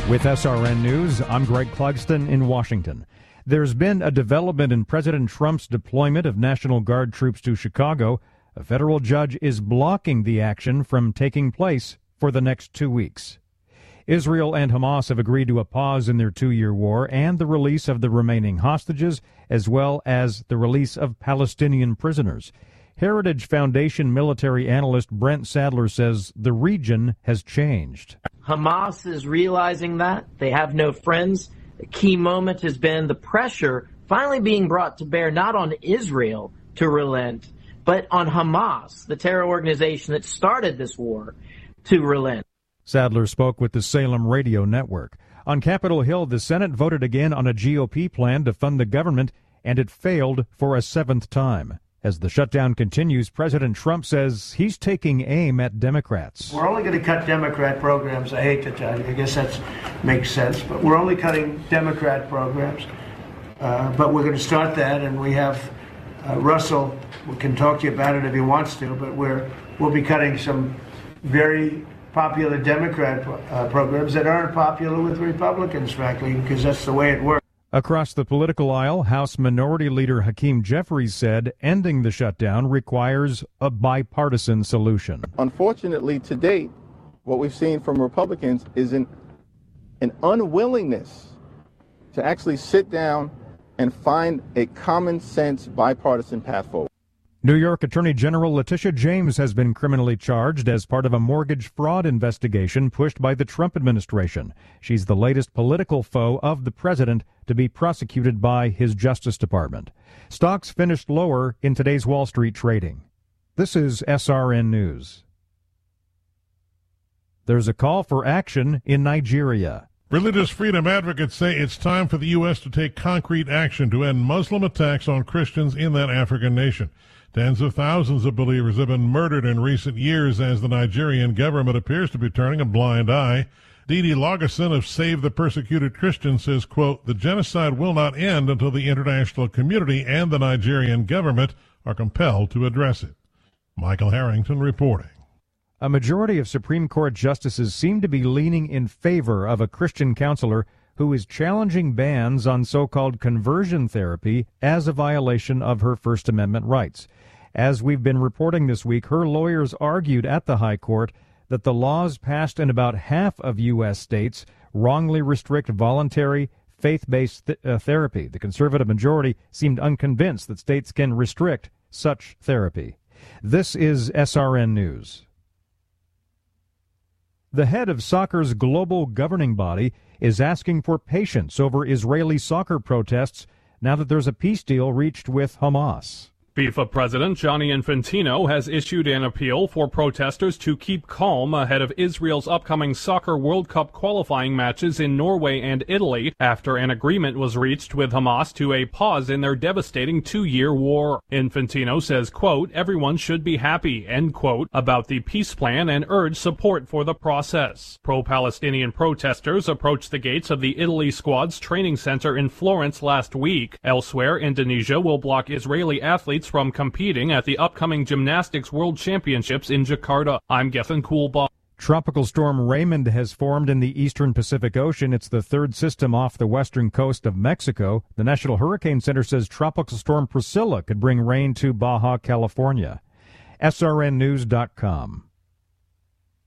With SRN News, I'm Greg Clugston in Washington. There's been a development in President Trump's deployment of National Guard troops to Chicago. A federal judge is blocking the action from taking place for the next 2 weeks. Israel and Hamas have agreed to a pause in their 2-year war and the release of the remaining hostages, as well as the release of Palestinian prisoners. Heritage Foundation military analyst Brent Sadler says the region has changed. Hamas is realizing that. They have no friends. A key moment has been the pressure finally being brought to bear not on Israel to relent, but on Hamas, the terror organization that started this war, to relent. Sadler spoke with the Salem Radio Network. On Capitol Hill, the Senate voted again on a GOP plan to fund the government, and it failed for a 7th time. As the shutdown continues, President Trump says he's taking aim at Democrats. We're only going to cut Democrat programs. I hate to tell you. I guess that makes sense. But we're only cutting Democrat programs. But we're going to start that, and we have Russell. We can talk to you about it if he wants to, but we'll be cutting some very popular Democrat programs that aren't popular with Republicans, frankly, because that's the way it works. Across the political aisle, House Minority Leader Hakeem Jeffries said ending the shutdown requires a bipartisan solution. Unfortunately, to date, what we've seen from Republicans is an unwillingness to actually sit down and find a common sense bipartisan path forward. New York Attorney General Letitia James has been criminally charged as part of a mortgage fraud investigation pushed by the Trump administration. She's the latest political foe of the president to be prosecuted by his Justice Department. Stocks finished lower in today's Wall Street trading. This is SRN News. There's a call for action in Nigeria. Religious freedom advocates say it's time for the U.S. to take concrete action to end Muslim attacks on Christians in that African nation. Tens of thousands of believers have been murdered in recent years as the Nigerian government appears to be turning a blind eye. Dede Lagerson of Save the Persecuted Christians says, quote, the genocide will not end until the international community and the Nigerian government are compelled to address it. Michael Harrington reporting. A majority of Supreme Court justices seem to be leaning in favor of a Christian counselor who is challenging bans on so-called conversion therapy as a violation of her First Amendment rights. As we've been reporting this week, her lawyers argued at the High Court that the laws passed in about half of U.S. states wrongly restrict voluntary, faith-based therapy. The conservative majority seemed unconvinced that states can restrict such therapy. This is SRN News. The head of soccer's global governing body is asking for patience over Israeli soccer protests now that there's a peace deal reached with Hamas. FIFA President Gianni Infantino has issued an appeal for protesters to keep calm ahead of Israel's upcoming Soccer World Cup qualifying matches in Norway and Italy after an agreement was reached with Hamas to a pause in their devastating 2-year war. Infantino says, quote, everyone should be happy, end quote, about the peace plan and urge support for the process. Pro-Palestinian protesters approached the gates of the Italy squad's training center in Florence last week. Elsewhere, Indonesia will block Israeli athletes from competing at the upcoming Gymnastics World Championships in Jakarta. I'm Gethin Coolbaugh. Tropical storm Raymond has formed in the eastern Pacific Ocean. It's the third system off the western coast of Mexico. The National Hurricane Center says Tropical Storm Priscilla could bring rain to Baja California. SRNnews.com.